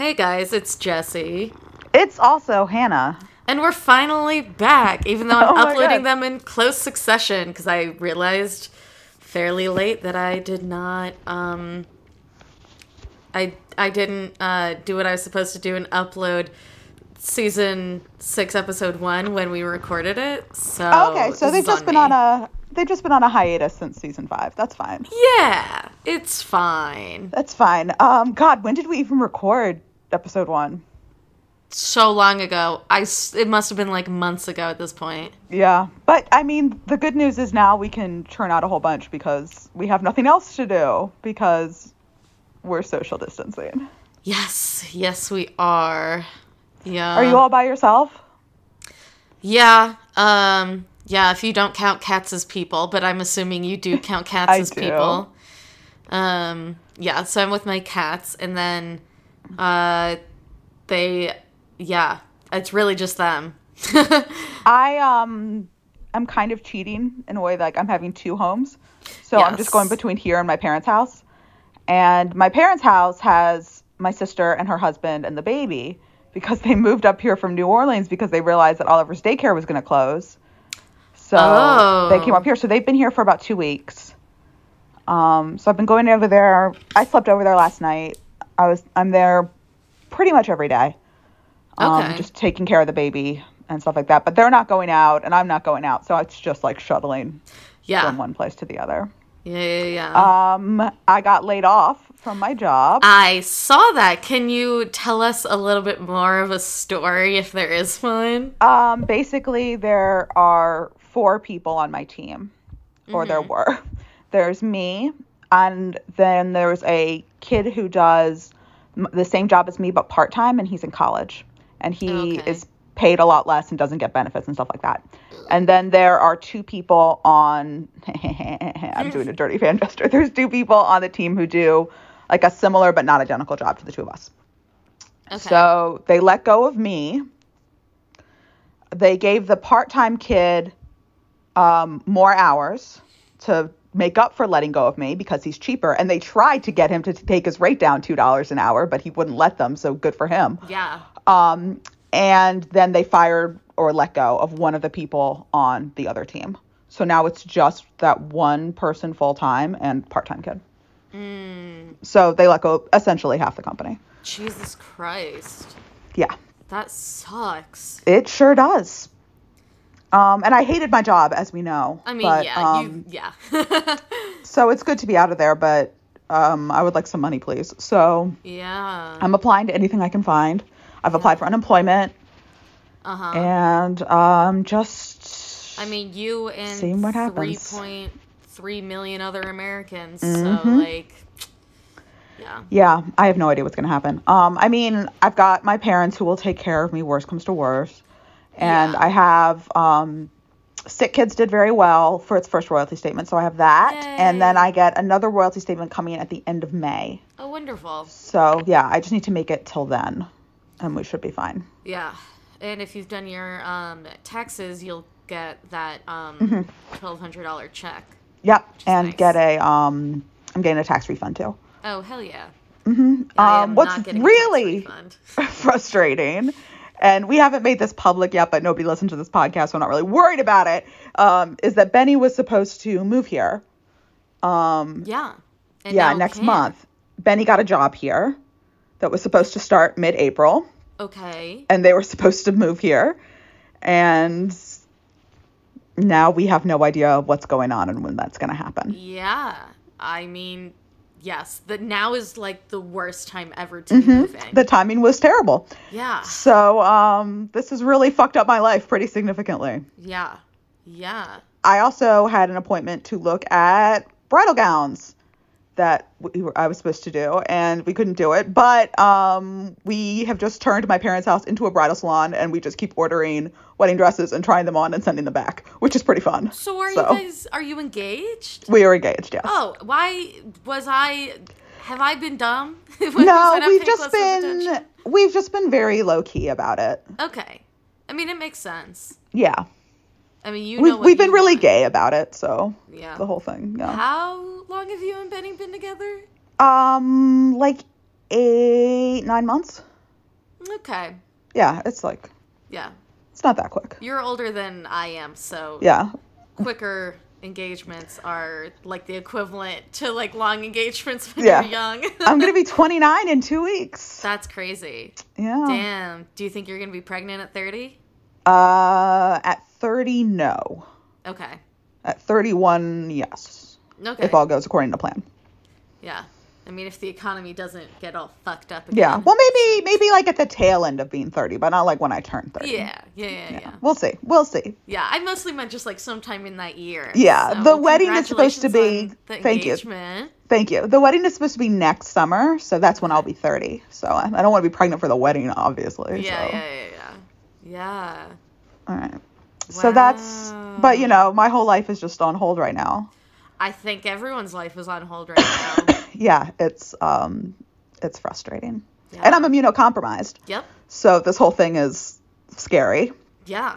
Hey guys, it's Jesse. It's also Hannah. And we're finally back, even though I'm Oh my uploading God. them in close succession, because I realized fairly late that I did not, I didn't do what I was supposed to do and upload season 6, episode 1 when we recorded it. So Okay, so this they've is just on been me. on a hiatus since season 5. That's fine. Yeah, it's fine. That's fine. God, when did we even record episode 1? So long ago. It must have been like months ago at this point. Yeah, but I mean, the good news is now we can churn out a whole bunch because we have nothing else to do because we're social distancing. Yes, we are. Yeah. Are you all by yourself? Yeah, if you don't count cats as people, but I'm assuming you do count cats I as do. people. So I'm with my cats, and then, it's really just them. I'm kind of cheating in a way, like I'm having 2 homes. So I'm just Yes. going between here and my parents' house. And my parents' house has my sister and her husband and the baby because they moved up here from New Orleans because they realized that Oliver's daycare was going to close. So they came Oh. up here. So they've been here for about 2 weeks. So I've been going over there. I slept over there last night. I'm there pretty much every day. Okay. Just taking care of the baby and stuff like that. But they're not going out and I'm not going out. So it's just like shuttling Yeah. from one place to the other. Yeah. I got laid off from my job. I saw that. Can you tell us a little bit more of a story if there is one? Basically, there are 4 people on my team, or there were. There's me, and then there's a kid who does the same job as me, but part-time, and he's in college. And he Okay. is paid a lot less and doesn't get benefits and stuff like that. And then there are 2 people on, I'm doing a dirty fan gesture. There's 2 people on the team who do like a similar but not identical job to the 2 of us. Okay. So they let go of me. They gave the part-time kid more hours to make up for letting go of me because he's cheaper. And they tried to get him to take his rate down $2 an hour, but he wouldn't let them. So good for him. Yeah. And then they fired or let go of one of the people on the other team. So now it's just that one person full-time and part-time kid. So they let go essentially half the company. Jesus Christ. Yeah, That sucks. it sure does. And I hated my job, as we know. I mean, but, yeah. So it's good to be out of there, but I would like some money, please. So Yeah. I'm applying to anything I can find. I've applied for unemployment. Uh-huh. And just I mean, you and seeing what happens. 3.3 million other Americans. So, like, yeah. Yeah, I have no idea what's going to happen. I mean, I've got my parents who will take care of me, worst comes to worst. And Yeah. I have Sick Kids did very well for its first royalty statement, so I have that. And then Yay. I get another royalty statement coming in at the end of May. Oh, wonderful. So, yeah, I just need to make it till then, and we should be fine. Yeah. And if you've done your taxes, you'll get that $1,200 check. Yep, is and nice. get I'm getting a tax refund too. Oh, hell yeah. I am What's not getting a really tax frustrating, and we haven't made this public yet, but nobody listened to this podcast, so I'm not really worried about it, is that Benny was supposed to move here. refund. Yeah. And Yeah, now next can't. month. Benny got a job here that was supposed to start mid-April, Okay. and they were supposed to move here, and now we have no idea what's going on and when that's going to happen. Yeah. I mean, yes. Now is, like, the worst time ever to be moving. The timing was terrible. Yeah. So this has really fucked up my life pretty significantly. Yeah. Yeah. I also had an appointment to look at bridal gowns that I was supposed to do, and we couldn't do it. But we have just turned my parents' house into a bridal salon, and we just keep ordering wedding dresses and trying them on and sending them back, which is pretty fun. So are you engaged? We are engaged, yes. Oh, have I been dumb? Was I No, not paying close attention? we've just been very low key about it. Okay. I mean, it makes sense. Yeah. I mean, you know what We've been you really want. gay about it, so Yeah. the whole thing. Yeah. How long have you and Benny been together? Like 8-9 months. Okay. Yeah, it's like, Yeah. it's not that quick. You're older than I am, so Yeah. quicker engagements are like the equivalent to like long engagements when Yeah. you're young. I'm going to be 29 in 2 weeks. That's crazy. Yeah. Damn. Do you think you're going to be pregnant at 30? At 30, no. Okay. At 31, yes. Okay. If all goes according to plan. Yeah. I mean, if the economy doesn't get all fucked up again. Yeah. Well, maybe like at the tail end of being 30, but not like when I turn 30. Yeah. We'll see. We'll see. Yeah, I mostly meant just like sometime in that year. Yeah. So, The wedding is supposed to be. congratulations on the Thank you. engagement. Thank you. The wedding is supposed to be next summer, so that's when I'll be 30. So I don't want to be pregnant for the wedding, obviously. Yeah. All right. So that's, but my whole life is just on hold right now. I think everyone's life is on hold right now. Yeah, it's frustrating. Yeah. And I'm immunocompromised. Yep. So this whole thing is scary. Yeah.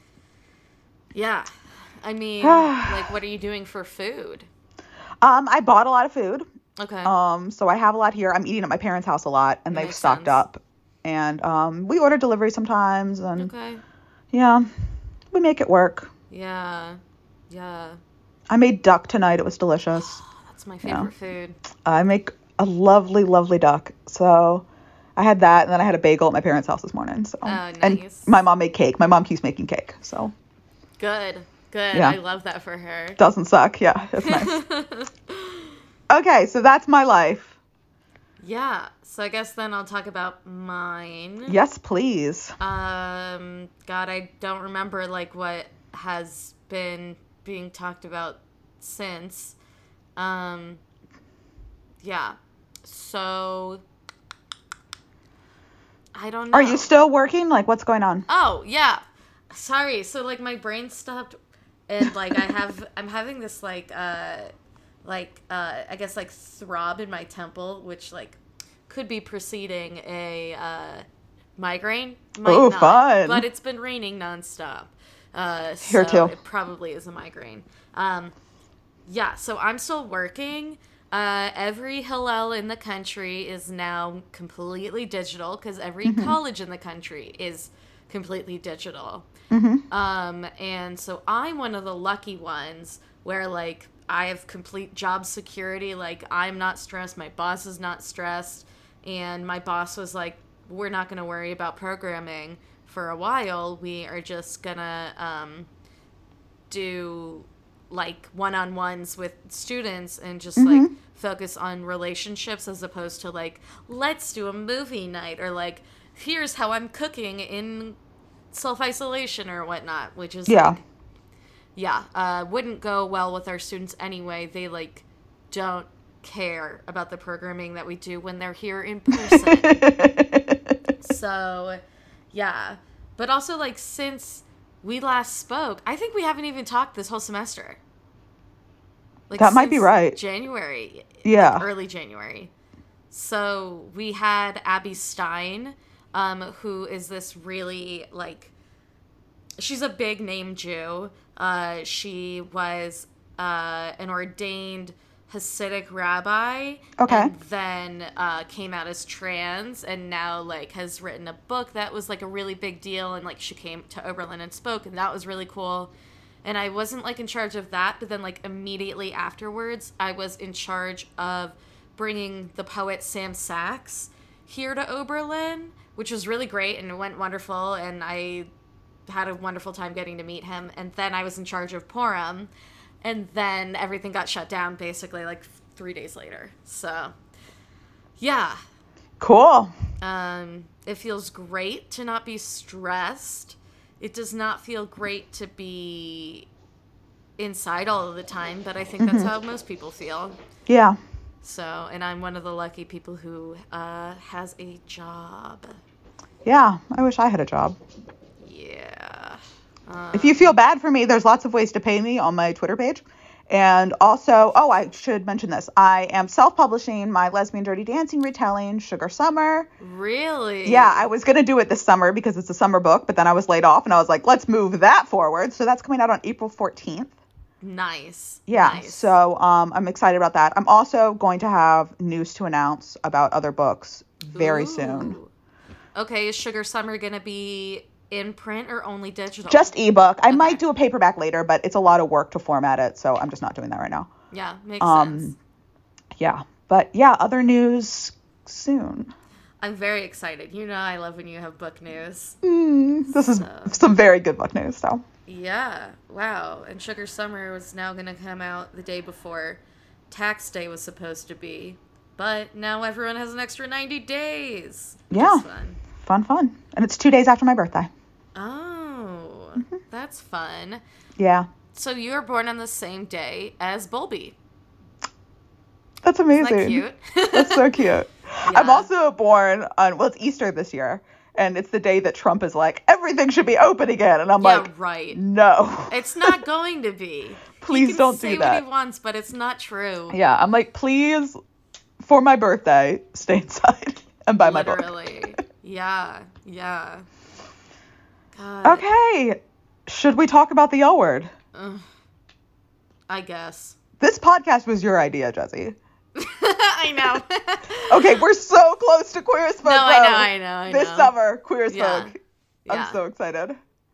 I mean, like, what are you doing for food? I bought a lot of food. Okay. So I have a lot here. I'm eating at my parents' house a lot, and they've Makes stocked sense. up. And we order delivery sometimes, and Okay. yeah, we make it work. Yeah. I made duck tonight. It was delicious. That's my favorite food. I make a lovely, lovely duck. So I had that, and then I had a bagel at my parents' house this morning. So nice. And my mom made cake. My mom keeps making cake, so Good. Yeah. I love that for her. doesn't suck. Yeah, it's nice. Okay, so that's my life. Yeah. So I guess then I'll talk about mine. Yes, please. God, I don't remember like what has been being talked about since. Yeah. So I don't know. Are you still working? Like, what's going on? Oh, yeah. Sorry. So like my brain stopped and like I'm having this I guess like throb in my temple, which like could be preceding a migraine. Might Ooh, not, fun. But it's been raining nonstop. Here So too. it probably is a migraine. Yeah, so I'm still working. Every Hillel in the country is now completely digital because every college in the country is completely digital. And so I'm one of the lucky ones where like I have complete job security. Like I'm not stressed. My boss is not stressed. And my boss was like, we're not going to worry about programming for a while. We are just going to do like one-on-ones with students and just like focus on relationships as opposed to like, let's do a movie night or like, here's how I'm cooking in self-isolation or whatnot, which is wouldn't go well with our students anyway. They like don't care about the programming that we do when they're here in person. So yeah, but also like since we last spoke, I think we haven't even talked this whole semester. Like That might be since right. January. Yeah. Like early January. So we had Abby Stein, who is this really like, she's a big name Jew. She was an ordained Hasidic rabbi. Okay. And then came out as trans and now like has written a book that was like a really big deal, and like she came to Oberlin and spoke, and that was really cool. And I wasn't like in charge of that, but then like immediately afterwards I was in charge of bringing the poet Sam Sachs here to Oberlin, which was really great and it went wonderful, and I had a wonderful time getting to meet him. And then I was in charge of Purim, and then everything got shut down basically like 3 days later. So yeah, Cool. it feels great to not be stressed. It does not feel great to be inside all of the time, but I think that's how most people feel. Yeah. So, and I'm one of the lucky people who has a job. Yeah. I wish I had a job. Yeah. If you feel bad for me, there's lots of ways to pay me on my Twitter page. And also, I should mention this. I am self-publishing my lesbian dirty dancing retelling, Sugar Summer. Really? Yeah, I was going to do it this summer because it's a summer book, but then I was laid off and I was like, let's move that forward. So that's coming out on April 14th. Nice. Yeah, Nice. so I'm excited about that. I'm also going to have news to announce about other books very soon. Ooh. Okay, is Sugar Summer going to be in print or only digital? Just ebook. I Okay. might do a paperback later, but it's a lot of work to format it, so I'm just not doing that right now. Yeah, makes sense. Yeah. But yeah, other news soon. I'm very excited. You know I love when you have book news. This is some very good book news, so. Yeah, wow. And Sugar Summer was now going to come out the day before Tax Day was supposed to be. But now everyone has an extra 90 days. Yeah. Fun. And it's 2 days after my birthday. Oh, that's fun. Yeah. So you were born on the same day as Bulby. That's amazing. Isn't that cute? That's so cute. Yeah. I'm also born on, well, it's Easter this year. And it's the day that Trump is like, everything should be open again. And I'm like, right. No. It's not going to be. Please don't do that. He can say what he wants, but it's not true. Yeah, I'm like, please, for my birthday, stay inside and buy my book. Literally. Yeah. God. Okay. Should we talk about the L word? I guess. This podcast was your idea, Jessie. I know. Okay, we're so close to Queer as Folk. No, I know. This summer, Queer as Yeah. Folk. I'm so excited.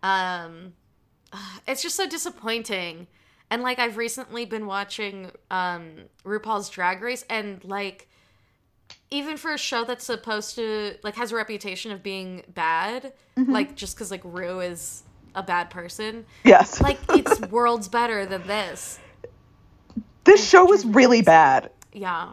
It's just so disappointing. And, like, I've recently been watching RuPaul's Drag Race, and, like, even for a show that's supposed to, like, has a reputation of being bad, like, just because, like, Ru is a bad person. Yes. Like, it's worlds better than this. This show was really bad. Yeah.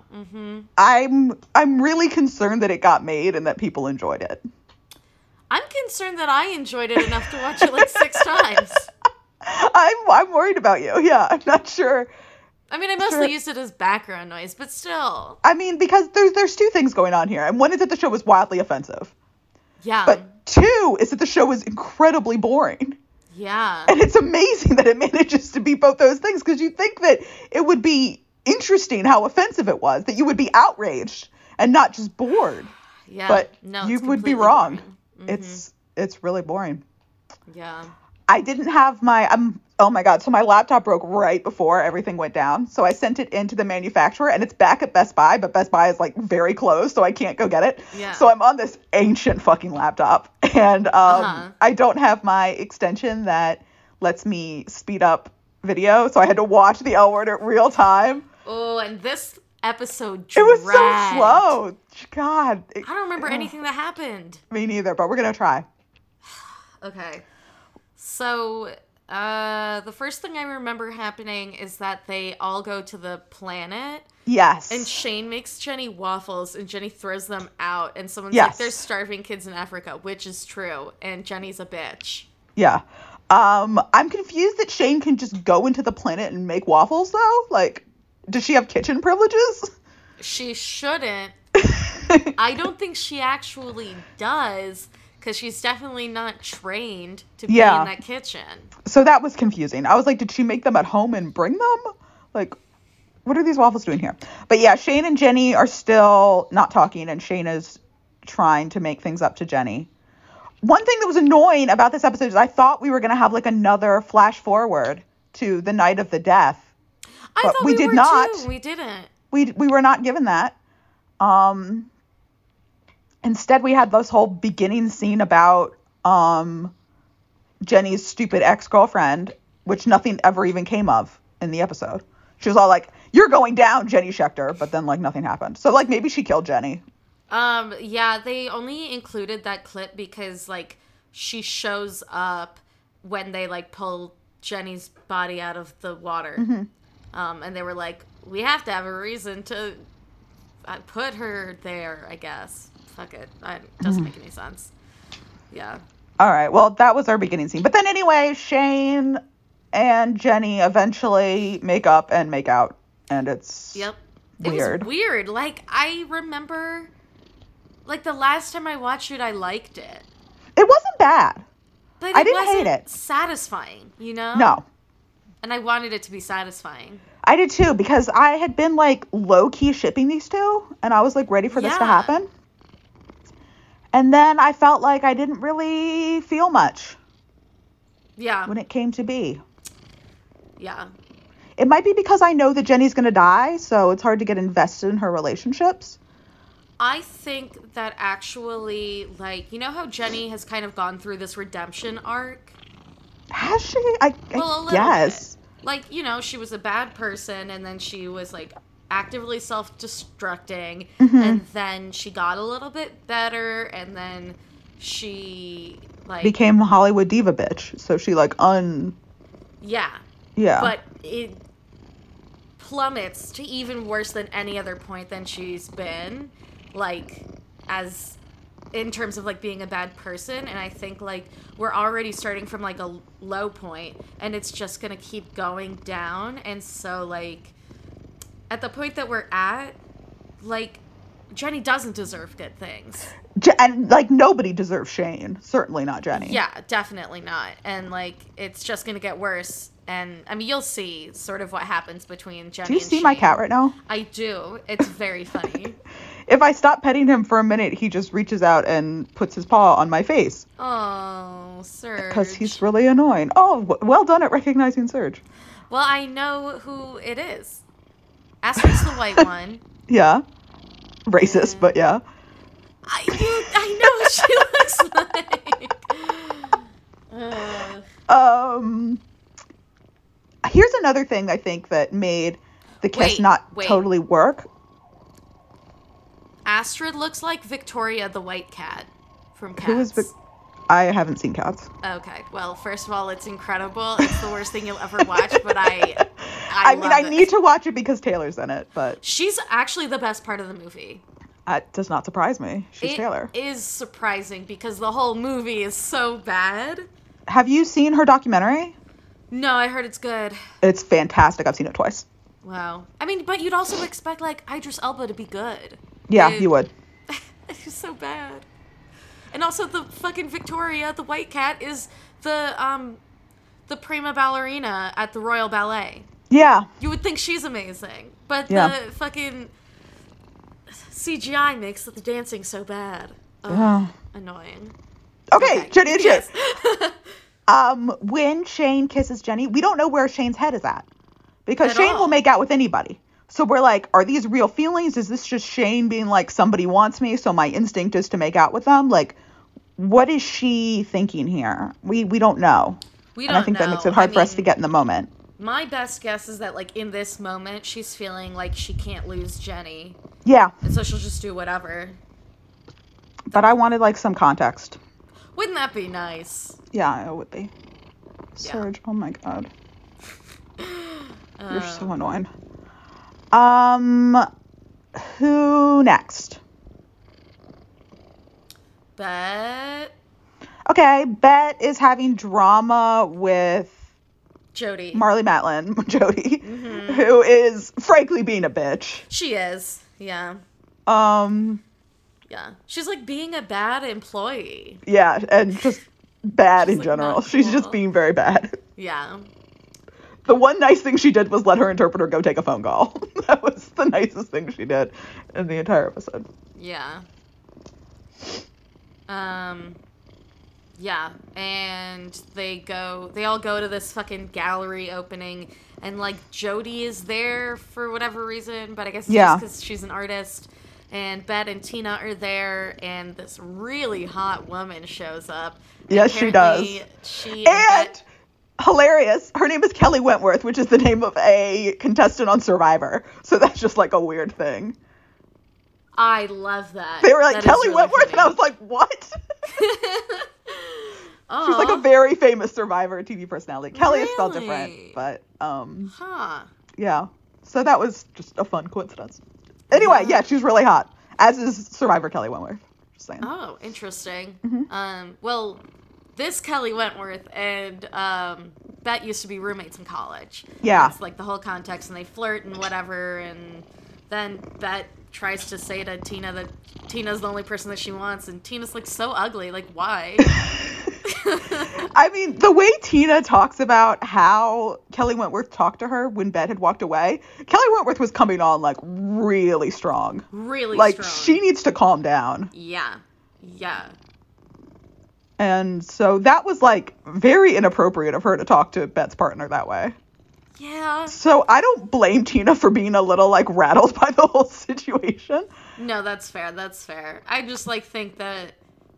I'm really concerned that it got made and that people enjoyed it. I'm concerned that I enjoyed it enough to watch it like 6 times. I'm worried about you. Yeah, I'm not sure. I mean, I mostly used it as background noise, but still. I mean, because there's 2 things going on here. And one is that the show was wildly offensive. Yeah. But 2 is that the show was incredibly boring. Yeah. And it's amazing that it manages to be both those things, because you'd think that it would be interesting how offensive it was, that you would be outraged and not just bored. Yeah. But no, you would be wrong. Boring. It's really boring. Yeah. I didn't have oh my God. So my laptop broke right before everything went down. So I sent it into the manufacturer, and it's back at Best Buy, but Best Buy is like very close, so I can't go get it. Yeah. So I'm on this ancient fucking laptop, and I don't have my extension that lets me speed up video. So I had to watch the L Word at real time. Oh, and this episode dragged. It was so slow. God. I don't remember anything that happened. Me neither, but we're going to try. Okay. So, the first thing I remember happening is that they all go to the planet. Yes. And Shane makes Jenny waffles, and Jenny throws them out, and someone's like, there's starving kids in Africa, which is true, and Jenny's a bitch. Yeah. I'm confused that Shane can just go into the planet and make waffles, though. Like, does she have kitchen privileges? She shouldn't. I don't think she actually does, because she's definitely not trained to be in that kitchen. So that was confusing. I was like, did she make them at home and bring them? Like, what are these waffles doing here? But yeah, Shane and Jenny are still not talking, and Shane is trying to make things up to Jenny. One thing that was annoying about this episode is I thought we were going to have like another flash forward to the night of the death. I thought we did not. Too. We didn't. We were not given that. Instead, we had this whole beginning scene about Jenny's stupid ex-girlfriend, which nothing ever even came of in the episode. She was all like, "You're going down, Jenny Schechter," but then like nothing happened. So like maybe she killed Jenny. Yeah, they only included that clip because like she shows up when they like pull Jenny's body out of the water. And they were like, we have to have a reason to put her there, I guess. Fuck it. It doesn't make any sense. Yeah. All right. Well, that was our beginning scene. But then anyway, Shane and Jenny eventually make up and make out. And it's weird. It was weird. Like, I remember, like, the last time I watched it, I liked it. It wasn't bad. But I didn't hate it. Satisfying, you know? No. And I wanted it to be satisfying. I did too, because I had been like low-key shipping these two, and I was like ready for this to happen. And then I felt like I didn't really feel much. Yeah. When it came to be. Yeah. It might be because I know that Jenny's going to die, so it's hard to get invested in her relationships. I think that actually, like, you know how Jenny has kind of gone through this redemption arc? Has she? I Well, a little guess. bit. Like, you know, she was a bad person, and then she was, like, actively self-destructing, and then she got a little bit better, and then she, like... Became a Hollywood diva bitch. So she, like, Yeah. Yeah. But it plummets to even worse than any other point than she's been, like, as in terms of, like, being a bad person. And I think, like, we're already starting from, like, a low point, and it's just gonna keep going down. And so, like, at the point that we're at, like, Jenny doesn't deserve good things. And, like, nobody deserves Shane. Certainly not Jenny. Yeah, definitely not. And, like, it's just gonna get worse. And, I mean, you'll see sort of what happens between Jenny and Do you see Shane. my cat right now? I do. It's very funny. If I stop petting him for a minute, he just reaches out and puts his paw on my face. Oh, Serge. Because he's really annoying. Oh, well done at recognizing Serge. Well, I know who it is. Astrid's the white one. Yeah. Racist, but yeah. I know what she looks like. Here's another thing I think that made the kiss Wait. totally work. Astrid looks like Victoria the white cat from Cats. Who is I haven't seen Cats. Okay, well, first of all, it's incredible. It's the worst thing you'll ever watch, but I mean, I need to watch it because Taylor's in it, but... She's actually the best part of the movie. It does not surprise me. She's Taylor. It is surprising because the whole movie is so bad. Have you seen her documentary? No, I heard it's good. It's fantastic. I've seen it twice. Wow. I mean, but you'd also expect, like, Idris Elba to be good. Yeah, you would. It's so bad. And also the fucking Victoria, the white cat, is the prima ballerina at the Royal Ballet. Yeah. You would think she's amazing. But Yeah. the fucking CGI makes the dancing so bad. Yeah. Annoying. Okay, Jenny and Shane. Yes. When Shane kisses Jenny, we don't know where Shane's head is at. Because At Shane all. will make out with anybody. So we're like, are these real feelings? Is this just Shane being like, somebody wants me, so my instinct is to make out with them? Like, what is she thinking here? We don't know. We And don't I think know. that makes it hard for us to get in the moment. My best guess is that, like, in this moment, she's feeling like she can't lose Jenny. Yeah. And so she'll just do whatever. But I wanted, like, some context. Wouldn't that be nice? Yeah, it would be. Yeah. Serge, oh my god. You're so annoying. Who next? Bet Okay, Bet is having drama with Jody. Marlee Matlin, Jody, who is frankly being a bitch. She is. Yeah. Yeah. She's like being a bad employee. Yeah, and just bad in like, general. not She's just cool. being very bad. Yeah. The one nice thing she did was let her interpreter go take a phone call. That was the nicest thing she did in the entire episode. Yeah. Yeah, and they all go to this fucking gallery opening, and, like, Jody is there for whatever reason, but I guess it's just because she's an artist, and Bet and Tina are there, and this really hot woman shows up. Yes, she does. She And hilarious, her name is Kelly Wentworth, which is the name of a contestant on Survivor. So that's just like a weird thing. I love that. They were like, That is Kelly really Wentworth, funny. and I was like, what? She's like a very famous Survivor TV personality. Kelly is spelled different, Really? but Huh. yeah. So that was just a fun coincidence. Anyway, yeah, she's really hot, as is Survivor Kelly Wentworth. Just saying. Oh, interesting. Mm-hmm. Well, this Kelly Wentworth and Bet used to be roommates in college. Yeah. That's like the whole context, and they flirt and whatever, and then Bet tries to say to Tina that Tina's the only person that she wants, and Tina's like so ugly, like why? I mean, the way Tina talks about how Kelly Wentworth talked to her when Bet had walked away, Kelly Wentworth was coming on like really strong. Really like, strong. she needs to calm down. Yeah. Yeah. And so that was like very inappropriate of her to talk to Bet's partner that way. Yeah. So I don't blame Tina for being a little, like, rattled by the whole situation. No, that's fair. That's fair. I just, like, think that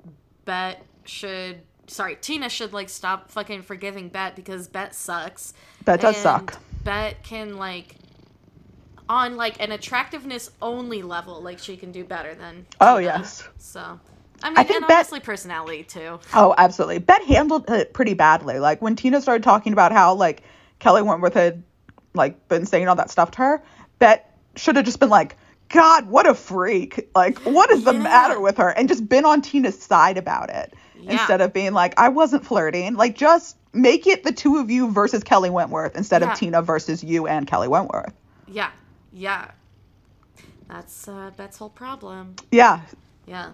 Tina should, like, stop fucking forgiving Bet because Bet sucks. Bet does suck. Bet can, like, on, like, an attractiveness only level, like, she can do better than Oh, Tina. yes. So, I mean, I think and Bet- honestly, personality, too. Oh, absolutely. Bet handled it pretty badly. Like, when Tina started talking about how, like, Kelly Wentworth had, like, been saying all that stuff to her, Bet should have just been like, God, what a freak. Like, what is the matter with her? And just been on Tina's side about it. Yeah. Instead of being like, I wasn't flirting. Like, just make it the two of you versus Kelly Wentworth instead of Tina versus you and Kelly Wentworth. Yeah. Yeah. That's Bet's whole problem. Yeah. Yeah.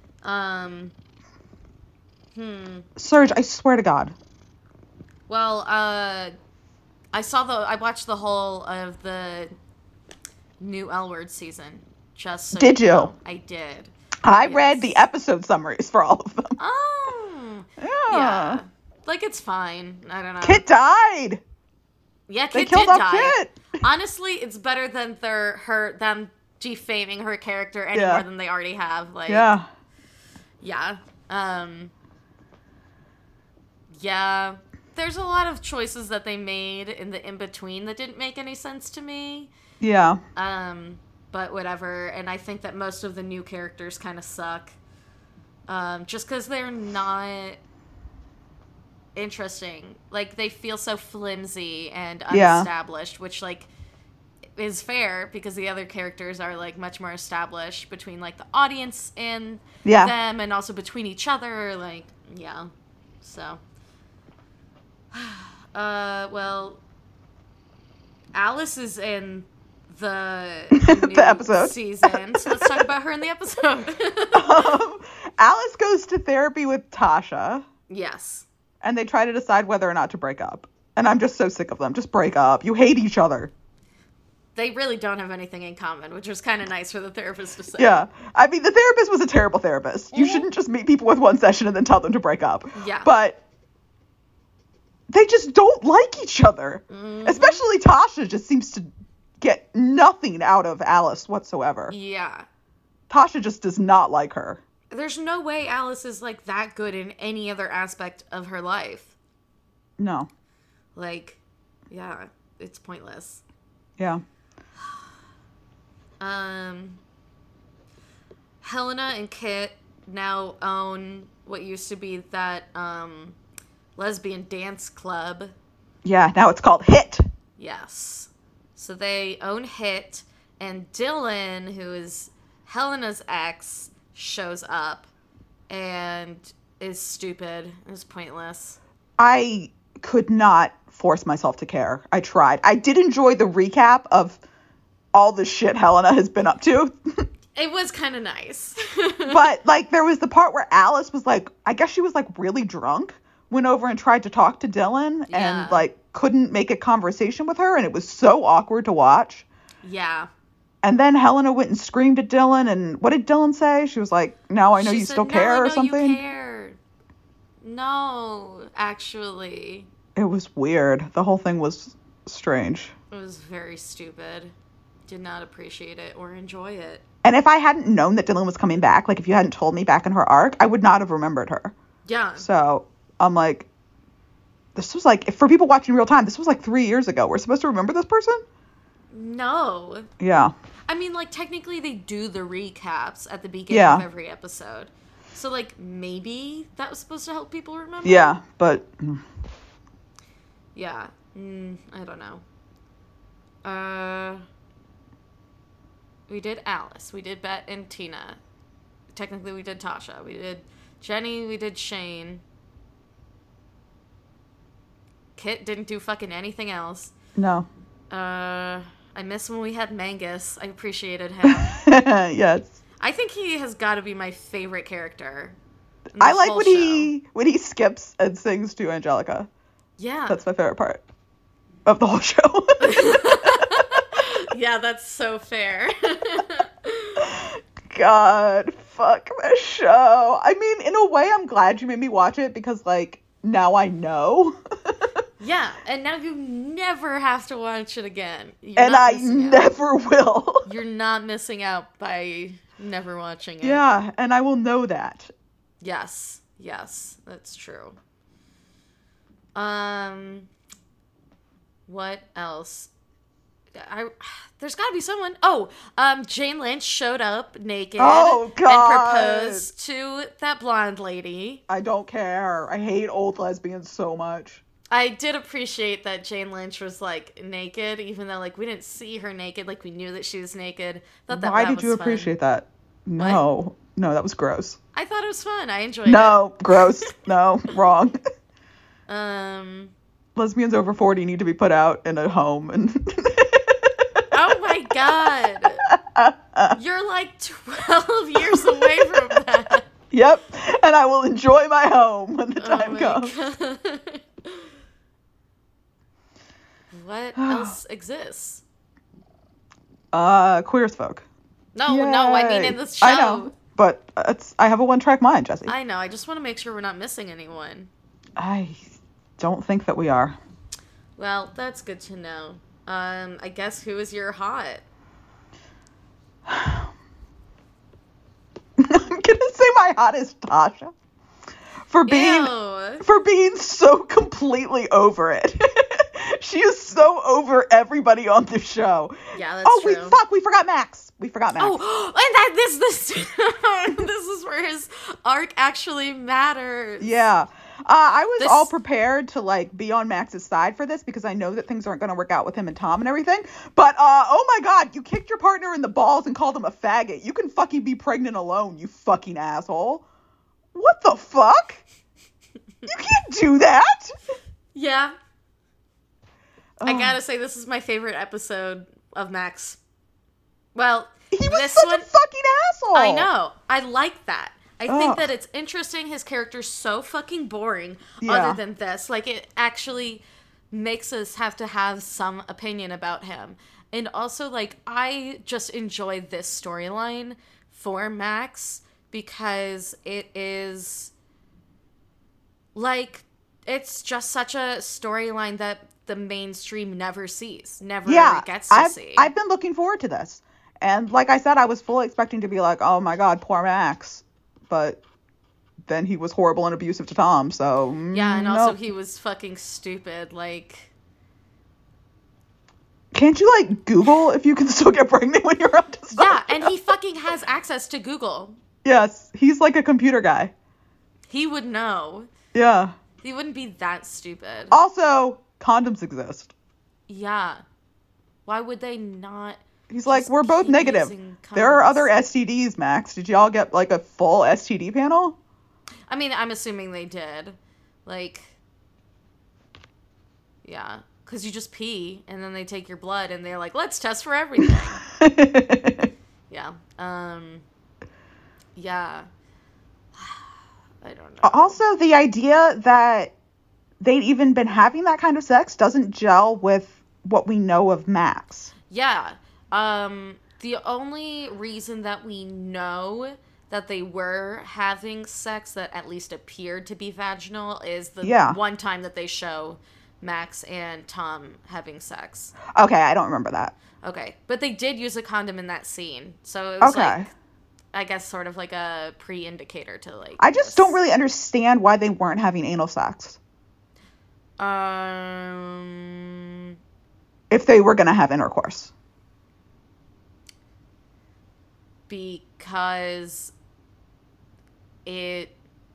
Serge, I swear to God. Well, I watched the whole of the new L Word season. Just so Did you? know. I did. I read the episode summaries for all of them. Oh. Yeah. Like, it's fine. I don't know. Kit died. Yeah, They Kit killed did off die. Kit. Honestly, it's better than them defaming her character any more than they already have. Like, yeah. Yeah. Yeah. There's a lot of choices that they made in the in-between that didn't make any sense to me. Yeah. But whatever. And I think that most of the new characters kind of suck. Just because they're not interesting. Like, they feel so flimsy and unestablished, which, like, is fair because the other characters are, like, much more established between, like, the audience and them and also between each other. Like, yeah. So. Well, Alice is in the new episode season, so let's talk about her in the episode. Alice goes to therapy with Tasha. Yes. And they try to decide whether or not to break up. And I'm just so sick of them. Just break up. You hate each other. They really don't have anything in common, which was kind of nice for the therapist to say. Yeah. I mean, the therapist was a terrible therapist. You shouldn't just meet people with one session and then tell them to break up. Yeah. But they just don't like each other. Mm-hmm. Especially Tasha just seems to get nothing out of Alice whatsoever. Yeah. Tasha just does not like her. There's no way Alice is, like, that good in any other aspect of her life. No. Like, yeah, it's pointless. Yeah. Helena and Kit now own what used to be that, lesbian dance club. Yeah, now it's called HIT. Yes. So they own HIT, and Dylan, who is Helena's ex, shows up and is stupid. It's pointless. I could not force myself to care. I tried. I did enjoy the recap of all the shit Helena has been up to. It was kind of nice. But, like, there was the part where Alice was, like, I guess she was, like, really drunk, went over and tried to talk to Dylan and, like, couldn't make a conversation with her, and it was so awkward to watch. Yeah. And then Helena went and screamed at Dylan, and what did Dylan say? She was like, now I know you still care or something? You care. No, actually. It was weird. The whole thing was strange. It was very stupid. Did not appreciate it or enjoy it. And if I hadn't known that Dylan was coming back, like if you hadn't told me back in her arc, I would not have remembered her. Yeah. So I'm like, this was like, for people watching real time, this was like 3 years ago. We're supposed to remember this person? No. Yeah. I mean, like, technically they do the recaps at the beginning of every episode. So, like, maybe that was supposed to help people remember? Yeah, but... Yeah. I don't know. We did Alice. We did Bet and Tina. Technically, we did Tasha. We did Jenny. We did Shane. Kit didn't do fucking anything else. No. I miss when we had Mangus. I appreciated him. Yes. I think he has got to be my favorite character. I like when he skips and sings to Angelica. Yeah. That's my favorite part of the whole show. Yeah, that's so fair. God, fuck this show. I mean, in a way, I'm glad you made me watch it because, like, now I know. Yeah, and now you never have to watch it again. And I never will. You're not missing out by never watching it. Yeah, and I will know that. Yes, that's true. What else? There's got to be someone. Jane Lynch showed up naked and proposed to that blonde lady. I don't care. I hate old lesbians so much. I did appreciate that Jane Lynch was, like, naked, even though, like, we didn't see her naked. Like, we knew that she was naked. Why did you appreciate that? No. What? No, that was gross. I thought it was fun. I enjoyed it. No, gross. No, wrong. Lesbians over 40 need to be put out in a home. And oh, my God. You're, like, 12 years away from that. Yep. And I will enjoy my home when the time comes. God. What else exists? Queer as folk. No, I mean in this show. I know, but I have a one-track mind, Jesse. I know, I just want to make sure we're not missing anyone. I don't think that we are. Well, that's good to know. I guess who is your hot? I'm gonna say my hot is Tasha. For being so completely over it. She is so over everybody on the show. Yeah, that's true. We forgot Max. Oh, and this is where his arc actually matters. Yeah. I was all prepared to, like, be on Max's side for this because I know that things aren't going to work out with him and Tom and everything. But, oh my God, you kicked your partner in the balls and called him a faggot. You can fucking be pregnant alone, you fucking asshole. What the fuck? You can't do that. Yeah. I gotta say, this is my favorite episode of Max. Well, he was such a fucking asshole. I know. I like that. I think that it's interesting. His character's so fucking boring. Yeah. Other than this, like, it actually makes us have to have some opinion about him. And also, like, I just enjoy this storyline for Max because it is, like, it's just such a storyline that the mainstream never sees, never gets to see. I've been looking forward to this. And like I said, I was fully expecting to be like, oh my God, poor Max. But then he was horrible and abusive to Tom, so... Yeah, and also he was fucking stupid, like... Can't you, like, Google if you can still get pregnant when you're on testosterone? Yeah, and he fucking has access to Google. Yes, he's like a computer guy. He would know. Yeah. He wouldn't be that stupid. Also, condoms exist. Yeah. Why would they not... He's like, we're both negative. There are other STDs, Max. Did y'all get, like, a full STD panel? I mean, I'm assuming they did. Like, yeah. Because you just pee, and then they take your blood, and they're like, let's test for everything. Yeah. Yeah. I don't know. Also, the idea that they'd even been having that kind of sex doesn't gel with what we know of Max. Yeah. The only reason that we know that they were having sex that at least appeared to be vaginal is the one time that they show Max and Tom having sex. Okay, I don't remember that. Okay, but they did use a condom in that scene. So it was like, I guess sort of like a pre-indicator to like... I just don't really understand why they weren't having anal sex. If they were going to have intercourse. Because it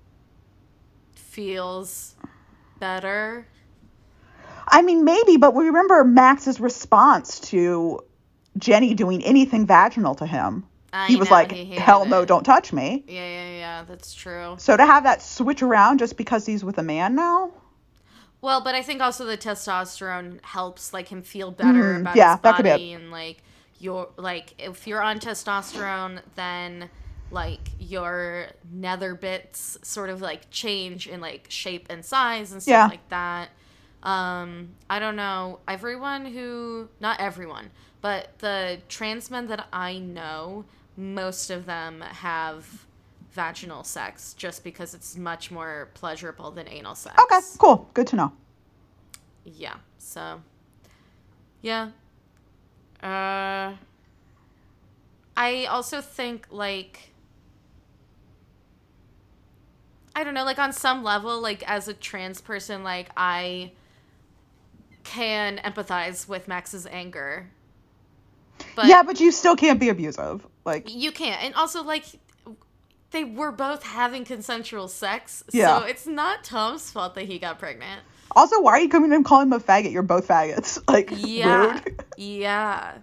feels better. I mean, maybe, but we remember Max's response to Jenny doing anything vaginal to him. He was like, hell no, don't touch me. Yeah, that's true. So to have that switch around just because he's with a man now? Well, but I think also the testosterone helps, like, him feel better about his body. That could be it. And, like, you're, like, if you're on testosterone, then, like, your nether bits sort of, like, change in, like, shape and size and stuff like that. I don't know. Not everyone, but the trans men that I know, most of them have vaginal sex just because it's much more pleasurable than anal sex. Okay, cool. Good to know. Yeah. So, yeah. I also think, like, I don't know, like, on some level, like, as a trans person, like, I can empathize with Max's anger. But yeah, but you still can't be abusive. Like, you can't. And also, like, they were both having consensual sex, Yeah. so it's not Tom's fault that he got pregnant. also, why are you coming in and calling him a faggot? You're both faggots. Like, Yeah. rude. Yeah.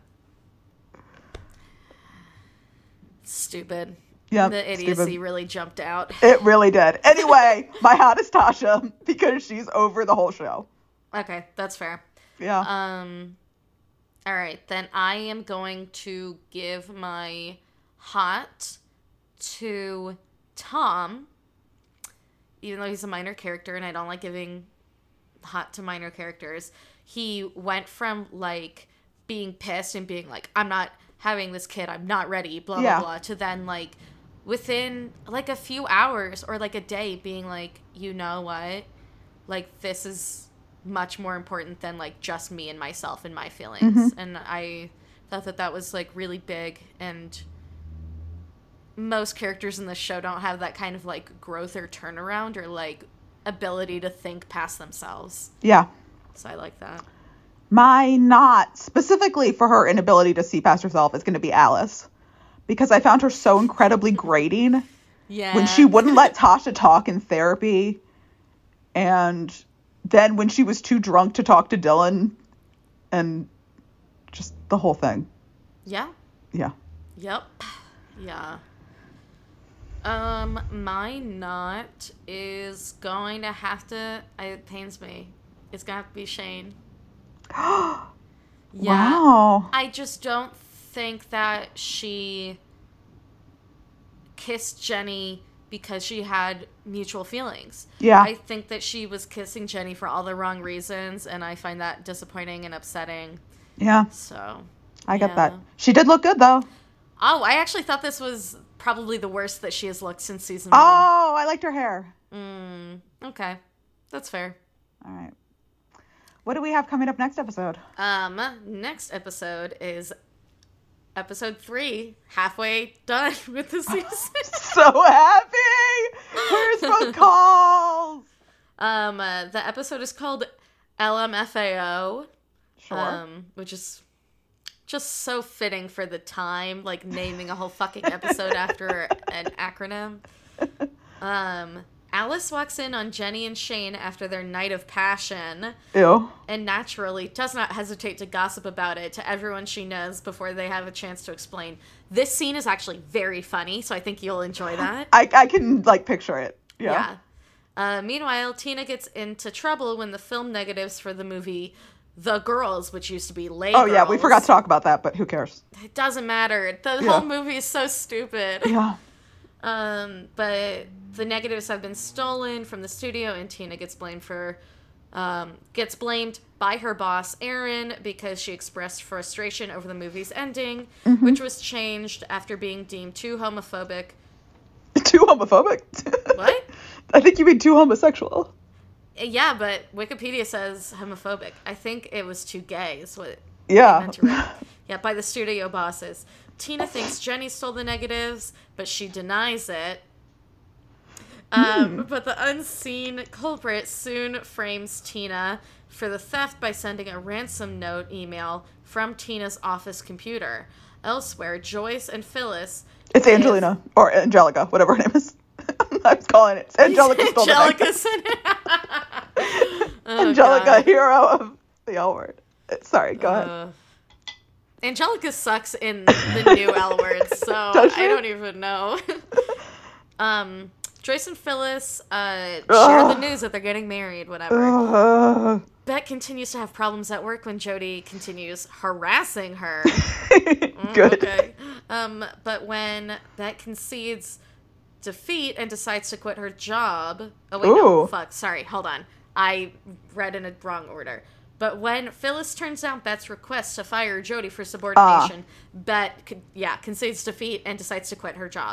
Stupid. Yep, The idiocy stupid. really jumped out. It really did. Anyway, my hottest Tasha, because she's over the whole show. Okay, that's fair. Yeah. All right, then I am going to give my hot to Tom, even though he's a minor character and I don't like giving hot to minor characters. He went from, like, being pissed and being like, I'm not having this kid, I'm not ready, blah, blah, Yeah. blah, to then, like, within, like, a few hours or, like, a day being like, you know what? Like, this is much more important than, like, just me and myself and my feelings. And I thought that that was, like, really big, and most characters in this show don't have that kind of, like, growth or turnaround or, like, ability to think past themselves. Yeah. So I like that. My not, specifically for her inability to see past herself, is going to be Alice. Because I found her so incredibly grating Yeah. when she wouldn't let Tasha talk in therapy. And then when she was too drunk to talk to Dylan. And just the whole thing. Yeah. Yeah. Yep. Yeah. My not is going to have to, it pains me. It's going to have to be Shane. Yeah. Wow. I just don't think that she kissed Jenny because she had mutual feelings. Yeah. I think that she was kissing Jenny for all the wrong reasons, and I find that disappointing and upsetting. Yeah. So, I get yeah. that. She did look good, though. Oh, I actually thought this was probably the worst that she has looked since season 1. Oh, I liked her hair. Okay. That's fair. All right. What do we have coming up next episode? Next episode is episode 3, halfway done with the season. So happy! Where's both calls? The episode is called LMFAO. Sure. Which is just so fitting for the time, like naming a whole fucking episode after an acronym. Alice walks in on Jenny and Shane after their night of passion. Ew. And naturally does not hesitate to gossip about it to everyone she knows before they have a chance to explain. This scene is actually very funny, so I think you'll enjoy that. I can, like, picture it. Yeah. Meanwhile, Tina gets into trouble when the film negatives for the movie The Girls, which used to be Lay Oh, Girls. yeah, we forgot to talk about that, but who cares? It doesn't matter. The Yeah. whole movie is so stupid. Yeah. But the negatives have been stolen from the studio, and Tina gets blamed by her boss, Erin, because she expressed frustration over the movie's ending, which was changed after being deemed too homophobic. Too homophobic? What? I think you mean too homosexual. Yeah, but Wikipedia says homophobic. I think it was too gay, is what Yeah. they meant to write. Yeah, by the studio bosses. Tina thinks Jenny stole the negatives, but she denies it. But the unseen culprit soon frames Tina for the theft by sending a ransom note email from Tina's office computer. Elsewhere, Joyce and Phyllis... It's Angelina. Or Angelica, whatever her name is. I was calling it. Angelica stole the Angelica's Angelica, God. hero of the L word. Sorry, go ahead. Angelica sucks in the new L word, so Does she? I don't even know. Joyce and Phyllis share the news that they're getting married, whatever. Bet continues to have problems at work when Jody continues harassing her. Good. Okay. But when Bet concedes defeat and decides to quit her job... Oh, wait, no. Ooh. Fuck. Sorry. Hold on. I read in a wrong order. But when Phyllis turns down Bet's request to fire Jody for subordination, Bet, concedes defeat and decides to quit her job.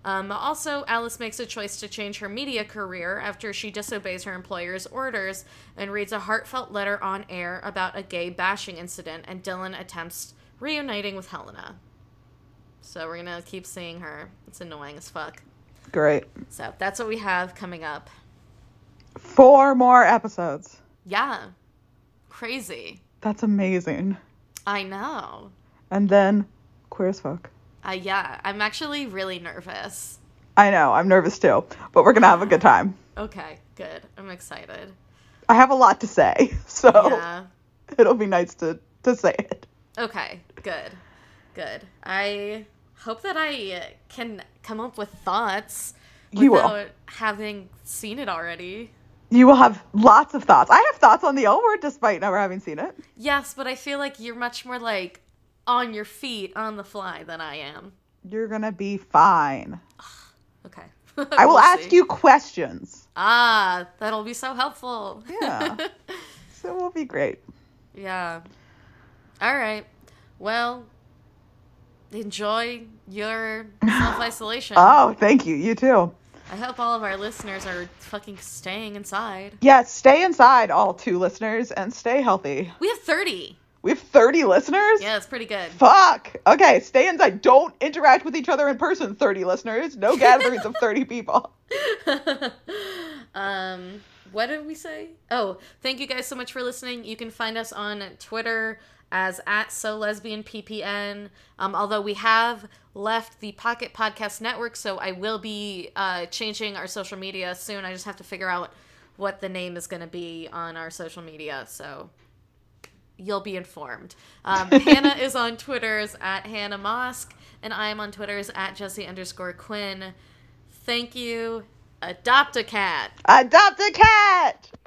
Also, Alice makes a choice to change her media career after she disobeys her employer's orders and reads a heartfelt letter on air about a gay bashing incident, and Dylan attempts reuniting with Helena. So we're gonna keep seeing her. It's annoying as fuck. Great. So that's what we have coming up. 4 more episodes. Yeah. Crazy. That's amazing. I know. And then Queer as Folk. Yeah, I'm actually really nervous. I know, I'm nervous too, but we're gonna have a good time. Okay, good. I'm excited. I have a lot to say, so Yeah. it'll be nice to say it. Okay, good. Good. I hope that I can come up with thoughts You will. without having seen it already. You will have lots of thoughts. I have thoughts on the L Word despite never having seen it. Yes, but I feel like you're much more like on your feet on the fly than I am. You're gonna be fine. Okay. I will We'll ask see. you questions. Ah, that'll be so helpful. Yeah. So it will be great. Yeah. All right. Well, enjoy your self-isolation. Oh, thank you. You too. I hope all of our listeners are fucking staying inside. Yes, stay inside, all 2 listeners, and stay healthy. We have 30. We have 30 listeners? Yeah, it's pretty good. Fuck. Okay, stay inside. Don't interact with each other in person, 30 listeners. No gatherings of 30 people. What did we say? Oh, thank you guys so much for listening. You can find us on Twitter as @SoLesbianPPN. Although we have left the Pocket Podcast Network, so I will be changing our social media soon. I just have to figure out what the name is going to be on our social media, so you'll be informed. Hannah is on Twitter's @HannahMosk, and I am on Twitter's @Jessie_Quinn. Thank you. Adopt a cat. Adopt a cat!